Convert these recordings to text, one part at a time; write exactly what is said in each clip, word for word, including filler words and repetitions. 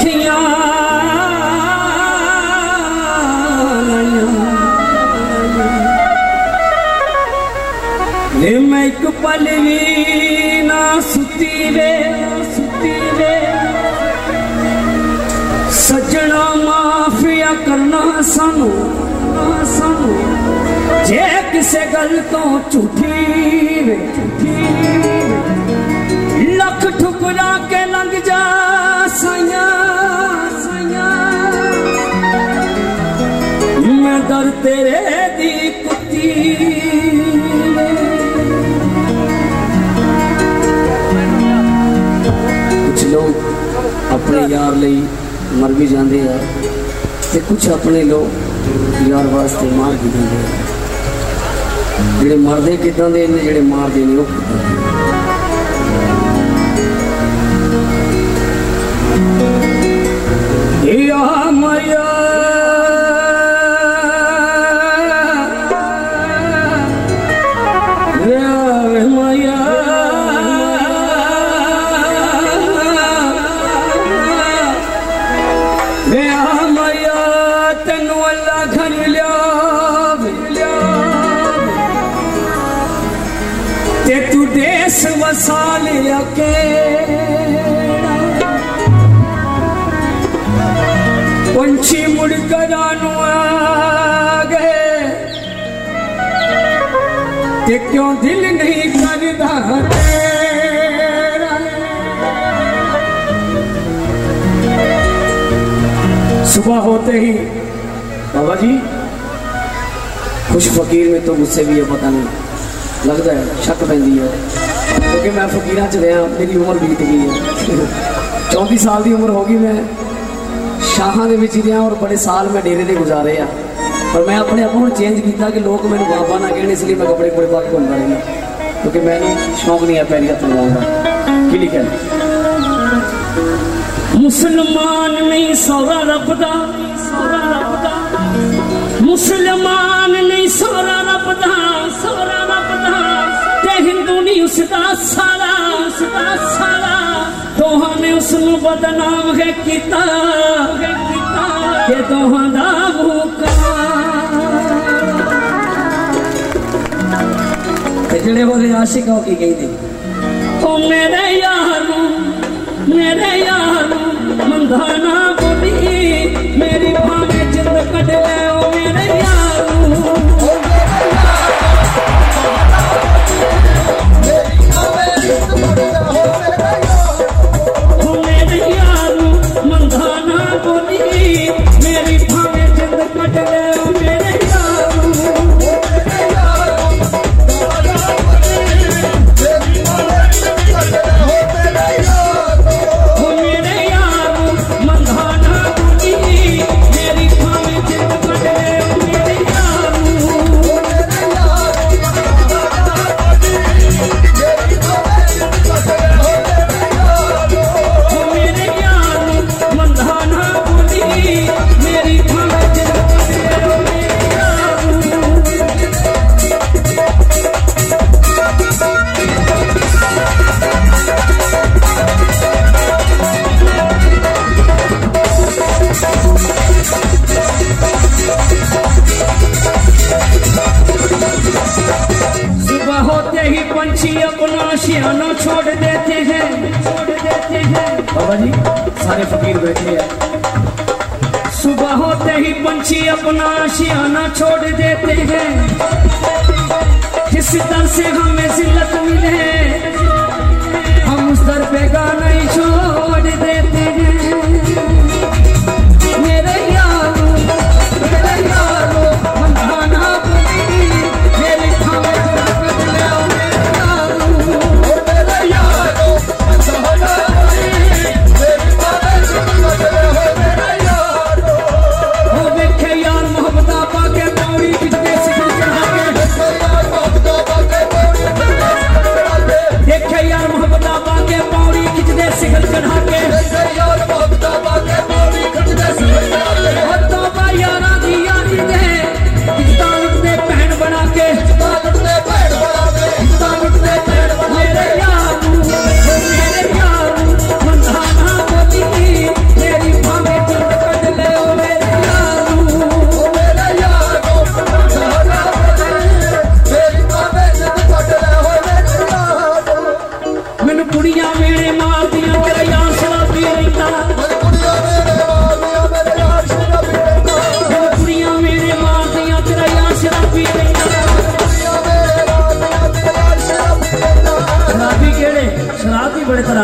अखियां मैं एक पल भी ना सुती वे सुती वे सजना माफिया करना सानू सानू जे किसे गल तो झूठी वे झूठी लख ठुकरा के लंघ जा साइया साइया मैं दर तेरे दी कुत्ती लोग अपने यार लई मर भी जाते हैं तो कुछ अपने लोग यार वास्ते मार भी देंगे जेडे मरदे किदां दे ने जेडे मारदे ने ओह या माया रे माया वसाल के पंछी मुड़कर आ गए ते क्यों दिल नहीं करता सुबह होते ही बाबा जी खुश फकीर में तो मुझसे भी ये पता नहीं लगता है शक पैंदी है क्योंकि मैं फकीर च रहा मेरी उम्र बीत गई है चौंती साल की उम्र होगी मैं शाहां दे विच रहा और बड़े साल मैं डेरे दे गुजारे आ पर मैं अपने आप को चेंज किया कि लोग मैंने बाबा ना कहने इसलिए मैं कपड़े कपड़े पा के घूमता रहना क्योंकि मैंने शौक नहीं है पैरी हथ लगाऊंगा की लिखा मुसलमान नहीं सौरा रबदा सौरा रबदा मुसलमान नहीं सौरा रबदा सौरा रबदा हिंदू नहीं उसका साला उसका साला दोहां ने उसनू बदनाम है किता के दोहां दा भूखा जेड़े बोले आशिक हो की गई थी ओ मेरे यारू मेरे यारू मंधाना बोली मेरी भावे जिंद कट ले ओ मेरे यारू शियाना छोड़ देते हैं छोड़ देते हैं बाबा जी सारे फकीर बैठे हैं सुबह होते ही पंछी अपना शियाना छोड़ देते हैं जिस दर से हमें जिल्लत मिले हम उस दर पे गाना ही छोड़ देते हैं मेरे यारो मेरे यारो मंधाना बोली मेरी खावे मेरी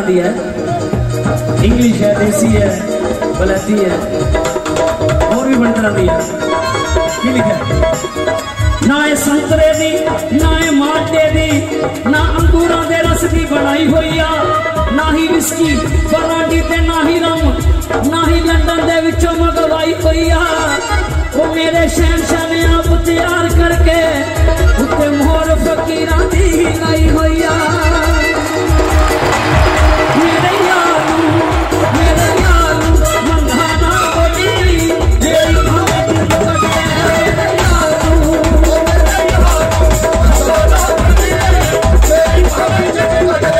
दी है, इंग्लिश है, देसी है, बलैती है, और भी बड़ी तरह दी है। की लिखा ना है संतरे दी, ना है माटे दी, ना अंगूरों के रस की बनाई हुई आ, ना ही विस्की ब्रांडी ते ना ही रम, ना ही लंदन दे विचों मंगवाई हुई आ। वो मेरे शहनशाह ने आप तैयार करके उत्ते मोहर फकीरां दी लाई हुई आ। मेरे यारू मेरे यारू मंगा ना बोली, मेरी भावे दिल कटे। मेरे यारू मेरे यारू मंगा ना बोली, मेरी भावे दिल कटे।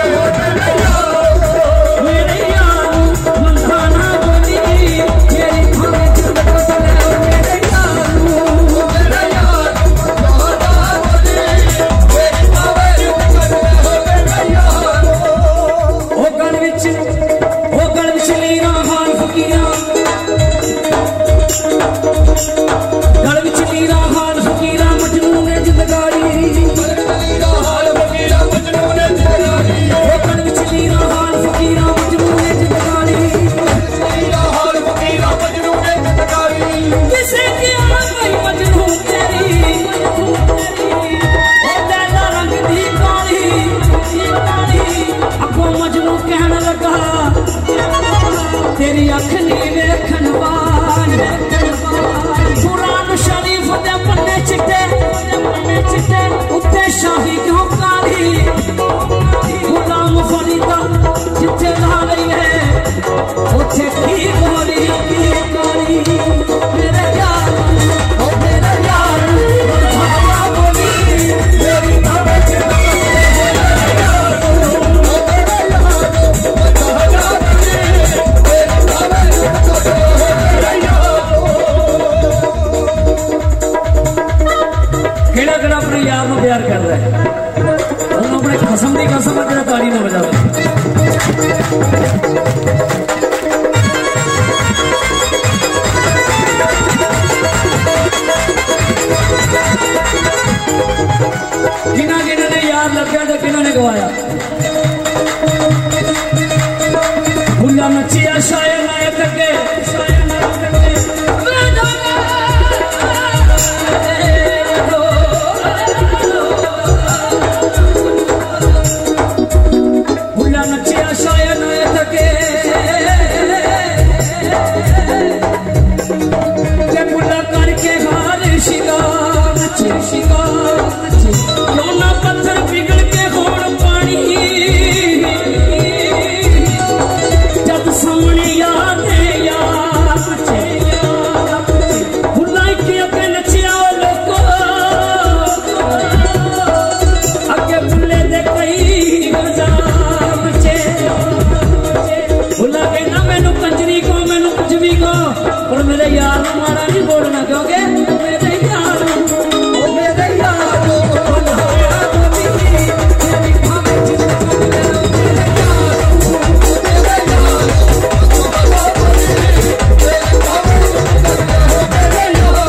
मेरे यारू मंगा ना बोली, मेरी भावे दिल कटे। मेरे यारू मेरे यारू मंगा ना बोली, मेरी भावे दिल कटे। मेरे यारू ओ गण विच ओ गण विच लीरा हाल फकीरां, गण विच लीरा हाल फकीरां, मजनू ने जिंदगाड़ी। लीरा हाल फकीरां, मजनू ने जिंदगाड़ी। ओ गण विच लीरा हाल फकीरां, मजनू ने जिंदगाड़ी। लीरा हाल फकीरां, मजनू ने जिंदगाड़ी। किसे की आ गई मजनू तेरी, ओ लैला रंग दी काली काली। अगों मजनू कहन लगा तेरी अख नी वेखन वाल। कुरान शरीफ दे पन्ने चिट्टे पन्ने चिट्टे, उत्ते शाही क्यों काली। गुलाम फरीदा जिथे ला रही है, उथे की गोरी की काली। मेरे यार ओ मेरे यार भावा बोली, मेरी भावे दिल कटे। मेरे यार ओ मेरे यार भावा बोली, मेरी भावे दिल कटे। मेरे यार केड़ा केड़ा अपने यार को प्यार कर रहा है, उन्होंने अपने खसम की कसम है तेरा ताड़ी ना बजावे। किना किना ने यार लग्या तो किना ने गवाया। भुल्ला नचिया शायर नायक लगे, शायर नायक लगे। भुल्ला नचिया शायर नायक लगे, के भुल्ला करके हार शिकार नचे शिकार नचे। रोना पत्थर पिघल के होड़ पानी, जब सामने याद है यार नचे यार। भुल्ला के अगे नचिया लोको, अगे भुल्ले दे कई हजार बचे। भुल्ला के ना मैनू कंजरी को मैनू कुछ भी को, पर मेरे यार मारा नहीं बोलना, क्योंकि मेरे यार ओ मेरे यार मंगाना बोली, मेरी भावे दिल कटे। मेरे यार मेरे यार मंगाना बोली, मेरी भावे दिल कटे। मेरे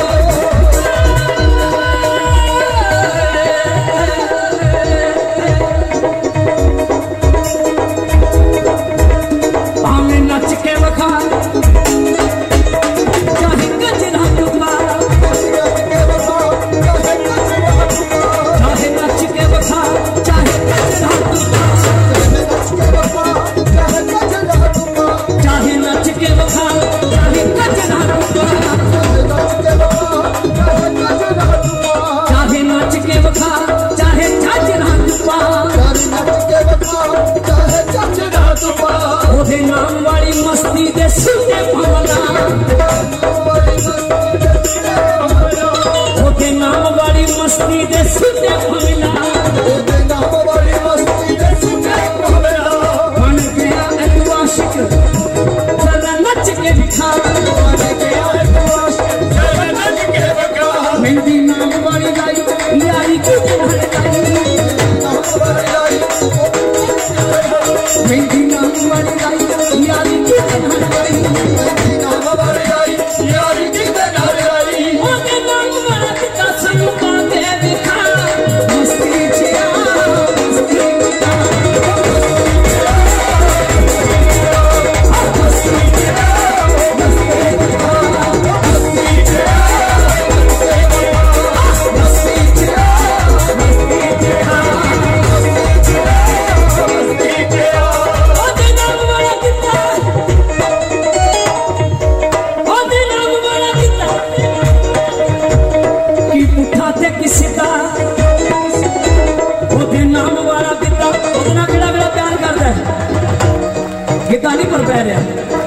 यार आमे नच के वखा, चाहे गजरा डुबा, चाहे नच के वखा, चाहे गजरा डुबा, चाहे नच के वखा, चाहे गजरा डुबा, चाहे नच के वखा, चाहे गजरा डुबा। ओदे नाम वाली मस्ती दे सुने भवना, ओदे नाम वाली मस्ती दे सुने भवना। बन गया एक आशिक जरा नच के दिखा, मेहंदी नाम वाली लाई यारी की हड़काई। मेहंदी नाम वाली लाई यारी की हड़काई। पर पै रहा